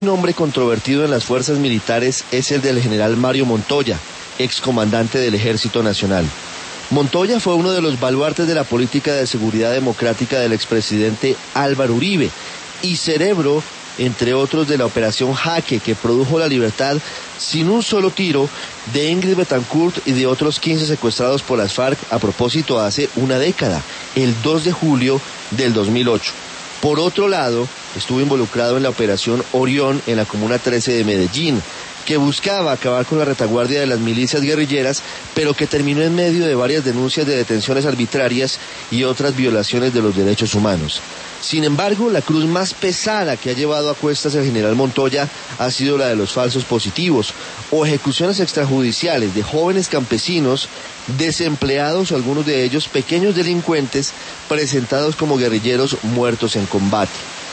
Un nombre controvertido en las fuerzas militares es el del general Mario Montoya, excomandante del Ejército Nacional. Montoya fue uno de los baluartes de la política de seguridad democrática del expresidente Álvaro Uribe y cerebro, entre otros, de la operación Jaque, que produjo la libertad sin un solo tiro de Ingrid Betancourt y de otros 15 secuestrados por las FARC, a propósito hace una década, el 2 de julio del 2008. Por otro lado, estuvo involucrado en la operación Orión en la Comuna 13 de Medellín, que buscaba acabar con la retaguardia de las milicias guerrilleras, pero que terminó en medio de varias denuncias de detenciones arbitrarias y otras violaciones de los derechos humanos. Sin embargo, la cruz más pesada que ha llevado a cuestas el general Montoya ha sido la de los falsos positivos, o ejecuciones extrajudiciales de jóvenes campesinos, desempleados o algunos de ellos pequeños delincuentes presentados como guerrilleros muertos en combate.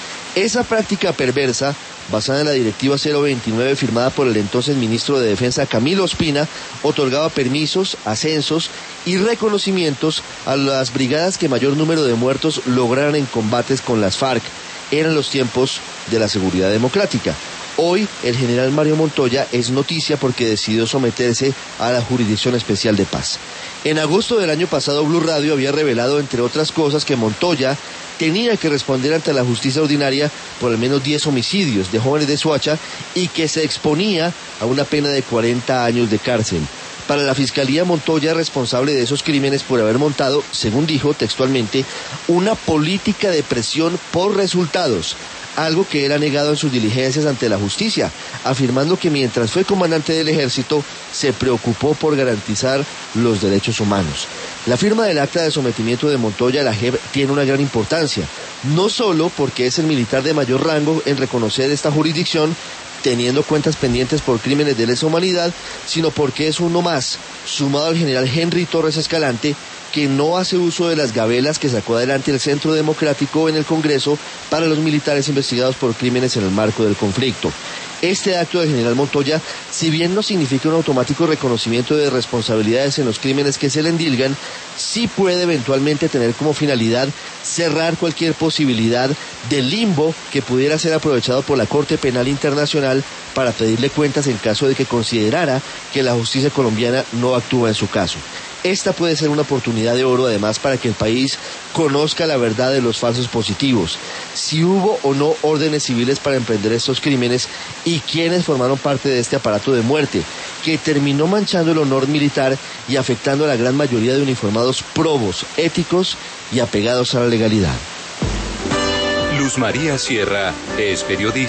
Esa práctica perversa, basada en la Directiva 029 firmada por el entonces ministro de Defensa Camilo Ospina, otorgaba permisos, ascensos y reconocimientos a las brigadas que mayor número de muertos lograran en combates con las FARC. Eran los tiempos de la seguridad democrática. Hoy el general Mario Montoya es noticia porque decidió someterse a la Jurisdicción Especial de Paz. En agosto del año pasado, Blue Radio había revelado, entre otras cosas, que Montoya tenía que responder ante la justicia ordinaria por al menos 10 homicidios de jóvenes de Soacha y que se exponía a una pena de 40 años de cárcel. Para la Fiscalía, Montoya es responsable de esos crímenes por haber montado, según dijo textualmente, una política de presión por resultados, algo que él ha negado en sus diligencias ante la justicia, afirmando que mientras fue comandante del ejército se preocupó por garantizar los derechos humanos. La firma del acta de sometimiento de Montoya a la JEP tiene una gran importancia, no solo porque es el militar de mayor rango en reconocer esta jurisdicción, teniendo cuentas pendientes por crímenes de lesa humanidad, sino porque es uno más, sumado al general Henry Torres Escalante, que no hace uso de las gabelas que sacó adelante el Centro Democrático en el Congreso para los militares investigados por crímenes en el marco del conflicto. Este acto del general Montoya, si bien no significa un automático reconocimiento de responsabilidades en los crímenes que se le endilgan, sí puede eventualmente tener como finalidad cerrar cualquier posibilidad de limbo que pudiera ser aprovechado por la Corte Penal Internacional para pedirle cuentas en caso de que considerara que la justicia colombiana no actúa en su caso. Esta puede ser una oportunidad de oro, además, para que el país conozca la verdad de los falsos positivos, si hubo o no órdenes civiles para emprender estos crímenes y quiénes formaron parte de este aparato de muerte, que terminó manchando el honor militar y afectando a la gran mayoría de uniformados probos, éticos y apegados a la legalidad. Luz María Sierra es periodista.